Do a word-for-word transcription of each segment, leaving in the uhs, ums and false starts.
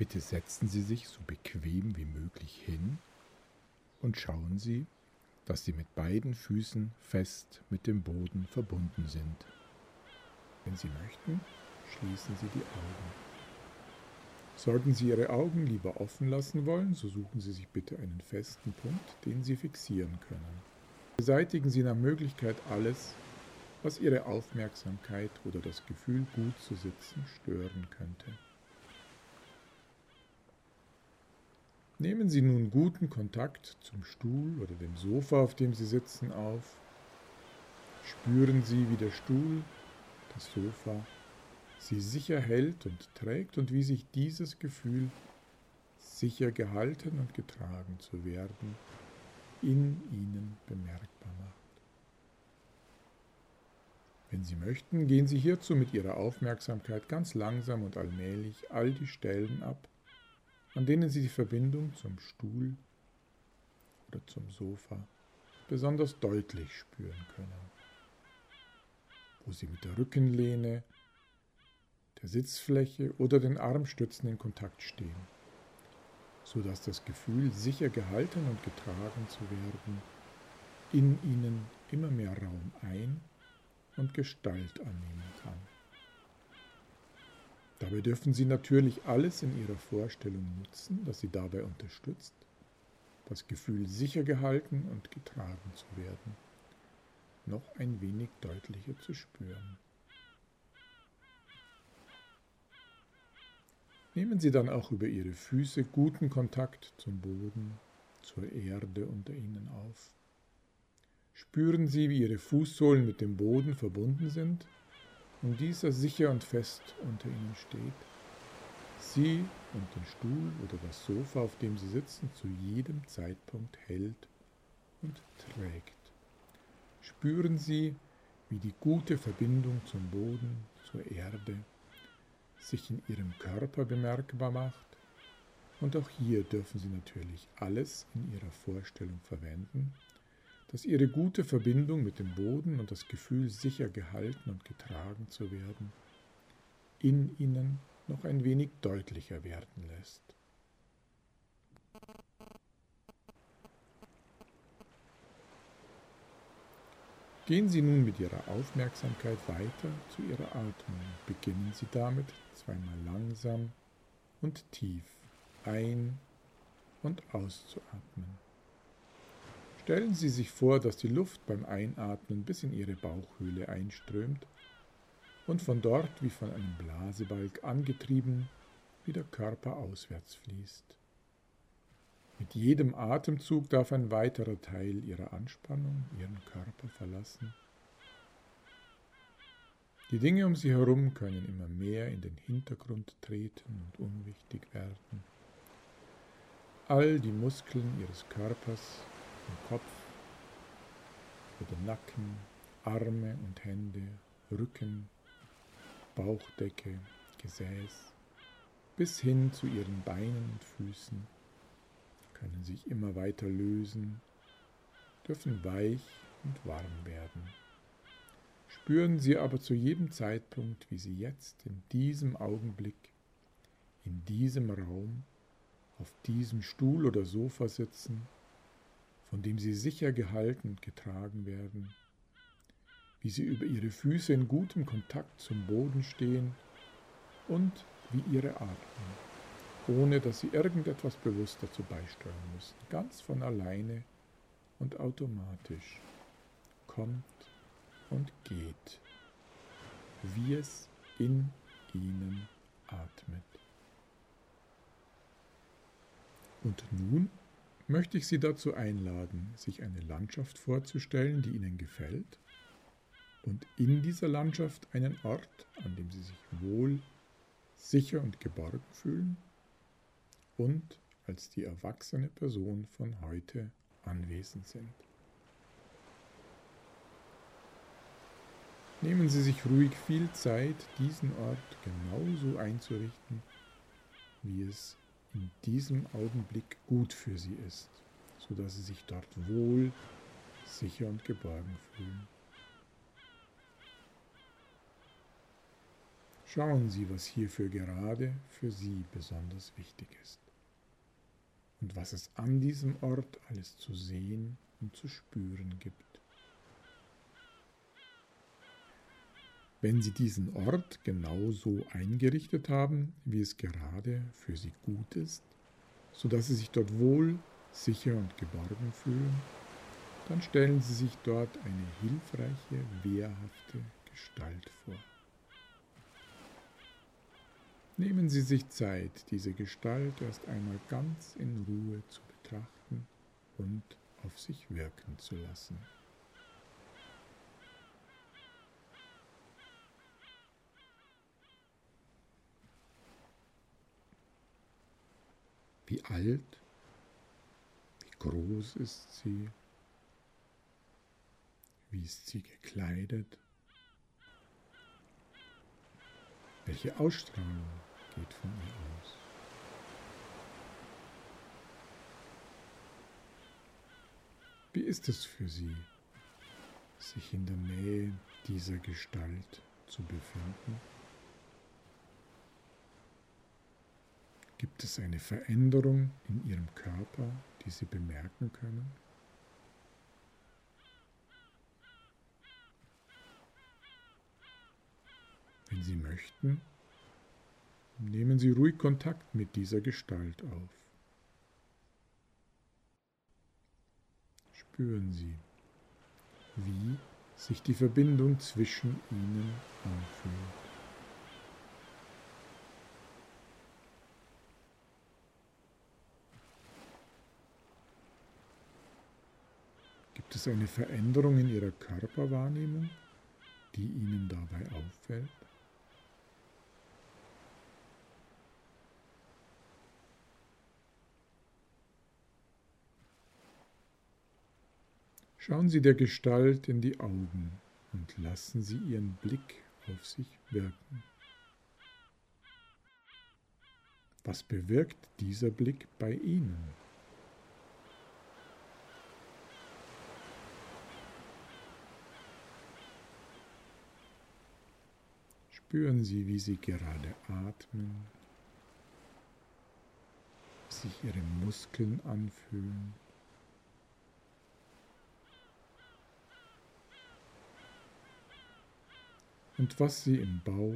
Bitte setzen Sie sich so bequem wie möglich hin und schauen Sie, dass Sie mit beiden Füßen fest mit dem Boden verbunden sind. Wenn Sie möchten, schließen Sie die Augen. Sollten Sie Ihre Augen lieber offen lassen wollen, so suchen Sie sich bitte einen festen Punkt, den Sie fixieren können. Beseitigen Sie nach Möglichkeit alles, was Ihre Aufmerksamkeit oder das Gefühl, gut zu sitzen, stören könnte. Nehmen Sie nun guten Kontakt zum Stuhl oder dem Sofa, auf dem Sie sitzen, auf. Spüren Sie, wie der Stuhl, das Sofa, Sie sicher hält und trägt und wie sich dieses Gefühl, sicher gehalten und getragen zu werden, in Ihnen bemerkbar macht. Wenn Sie möchten, gehen Sie hierzu mit Ihrer Aufmerksamkeit ganz langsam und allmählich all die Stellen ab, an denen Sie die Verbindung zum Stuhl oder zum Sofa besonders deutlich spüren können. Wo Sie mit der Rückenlehne, der Sitzfläche oder den Armstützen in Kontakt stehen, sodass das Gefühl, sicher gehalten und getragen zu werden, in Ihnen immer mehr Raum ein- und Gestalt annehmen kann. Dabei dürfen Sie natürlich alles in Ihrer Vorstellung nutzen, das Sie dabei unterstützt, das Gefühl, sicher gehalten und getragen zu werden, noch ein wenig deutlicher zu spüren. Nehmen Sie dann auch über Ihre Füße guten Kontakt zum Boden, zur Erde unter Ihnen auf. Spüren Sie, wie Ihre Fußsohlen mit dem Boden verbunden sind und dieser sicher und fest unter Ihnen steht. Sie und den Stuhl oder das Sofa, auf dem Sie sitzen, zu jedem Zeitpunkt hält und trägt. Spüren Sie, wie die gute Verbindung zum Boden, zur Erde, sich in Ihrem Körper bemerkbar macht. Und auch hier dürfen Sie natürlich alles in Ihrer Vorstellung verwenden, dass Ihre gute Verbindung mit dem Boden und das Gefühl, sicher gehalten und getragen zu werden, in Ihnen noch ein wenig deutlicher werden lässt. Gehen Sie nun mit Ihrer Aufmerksamkeit weiter zu Ihrer Atmung. Beginnen Sie damit, zweimal langsam und tief ein- und auszuatmen. Stellen Sie sich vor, dass die Luft beim Einatmen bis in Ihre Bauchhöhle einströmt und von dort wie von einem Blasebalg angetrieben wie der Körper auswärts fließt. Mit jedem Atemzug darf ein weiterer Teil Ihrer Anspannung Ihren Körper verlassen. Die Dinge um Sie herum können immer mehr in den Hintergrund treten und unwichtig werden. All die Muskeln Ihres Körpers, im Kopf oder Nacken, Arme und Hände, Rücken, Bauchdecke, Gesäß, bis hin zu Ihren Beinen und Füßen, können sich immer weiter lösen, dürfen weich und warm werden. Spüren Sie aber zu jedem Zeitpunkt, wie Sie jetzt in diesem Augenblick, in diesem Raum, auf diesem Stuhl oder Sofa sitzen, von dem Sie sicher gehalten und getragen werden, wie Sie über Ihre Füße in gutem Kontakt zum Boden stehen und wie Ihre Atmung, ohne dass Sie irgendetwas bewusst dazu beisteuern müssen, ganz von alleine und automatisch kommt und geht, wie es in Ihnen atmet. Und nun möchte ich Sie dazu einladen, sich eine Landschaft vorzustellen, die Ihnen gefällt, und in dieser Landschaft einen Ort, an dem Sie sich wohl, sicher und geborgen fühlen und als die erwachsene Person von heute anwesend sind. Nehmen Sie sich ruhig viel Zeit, diesen Ort genauso einzurichten, wie es in diesem Augenblick gut für Sie ist, sodass Sie sich dort wohl, sicher und geborgen fühlen. Schauen Sie, was hierfür gerade für Sie besonders wichtig ist und was es an diesem Ort alles zu sehen und zu spüren gibt. Wenn Sie diesen Ort genauso eingerichtet haben, wie es gerade für Sie gut ist, sodass Sie sich dort wohl, sicher und geborgen fühlen, dann stellen Sie sich dort eine hilfreiche, wehrhafte Gestalt vor. Nehmen Sie sich Zeit, diese Gestalt erst einmal ganz in Ruhe zu betrachten und auf sich wirken zu lassen. Wie alt, wie groß ist sie, wie ist sie gekleidet, welche Ausstrahlung geht von ihr aus. Wie ist es für Sie, sich in der Nähe dieser Gestalt zu befinden? Gibt es eine Veränderung in Ihrem Körper, die Sie bemerken können? Wenn Sie möchten, nehmen Sie ruhig Kontakt mit dieser Gestalt auf. Spüren Sie, wie sich die Verbindung zwischen Ihnen anfühlt. Gibt es eine Veränderung in Ihrer Körperwahrnehmung, die Ihnen dabei auffällt? Schauen Sie der Gestalt in die Augen und lassen Sie Ihren Blick auf sich wirken. Was bewirkt dieser Blick bei Ihnen? Spüren Sie, wie Sie gerade atmen, wie sich Ihre Muskeln anfühlen. Und was Sie im Bauch,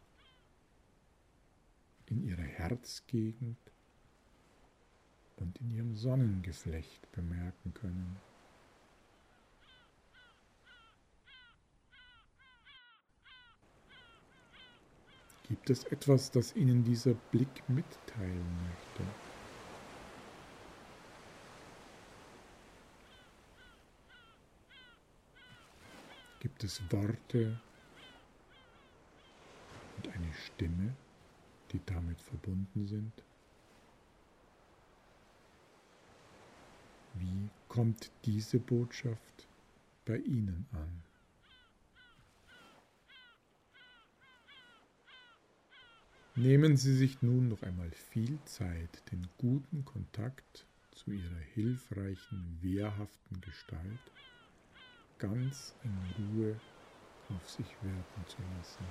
in Ihrer Herzgegend und in Ihrem Sonnengeflecht bemerken können. Gibt es etwas, das Ihnen dieser Blick mitteilen möchte? Gibt es Worte und eine Stimme, die damit verbunden sind? Wie kommt diese Botschaft bei Ihnen an? Nehmen Sie sich nun noch einmal viel Zeit, den guten Kontakt zu Ihrer hilfreichen, wehrhaften Gestalt ganz in Ruhe auf sich wirken zu lassen.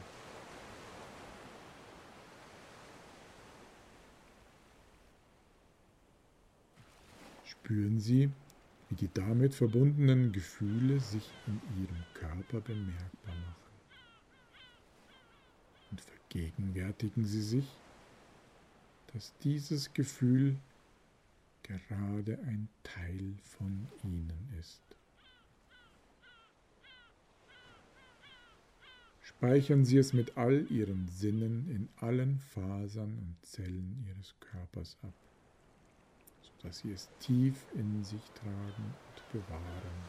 Spüren Sie, wie die damit verbundenen Gefühle sich in Ihrem Körper bemerkbar machen. Und vergegenwärtigen Sie sich, dass dieses Gefühl gerade ein Teil von Ihnen ist. Speichern Sie es mit all Ihren Sinnen in allen Fasern und Zellen Ihres Körpers ab, sodass Sie es tief in sich tragen und bewahren.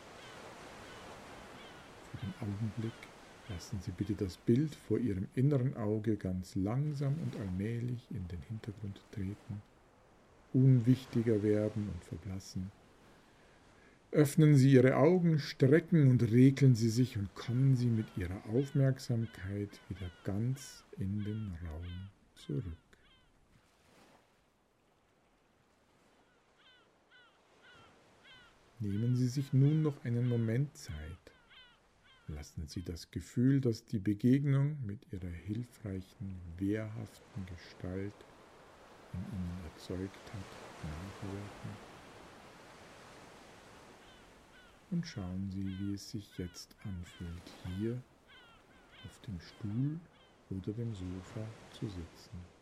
Für den Augenblick lassen Sie bitte das Bild vor Ihrem inneren Auge ganz langsam und allmählich in den Hintergrund treten, unwichtiger werden und verblassen. Öffnen Sie Ihre Augen, strecken und regeln Sie sich und kommen Sie mit Ihrer Aufmerksamkeit wieder ganz in den Raum zurück. Nehmen Sie sich nun noch einen Moment Zeit. Lassen Sie das Gefühl, das die Begegnung mit Ihrer hilfreichen, wehrhaften Gestalt in Ihnen erzeugt hat, nachwirken. Und schauen Sie, wie es sich jetzt anfühlt, hier auf dem Stuhl oder dem Sofa zu sitzen.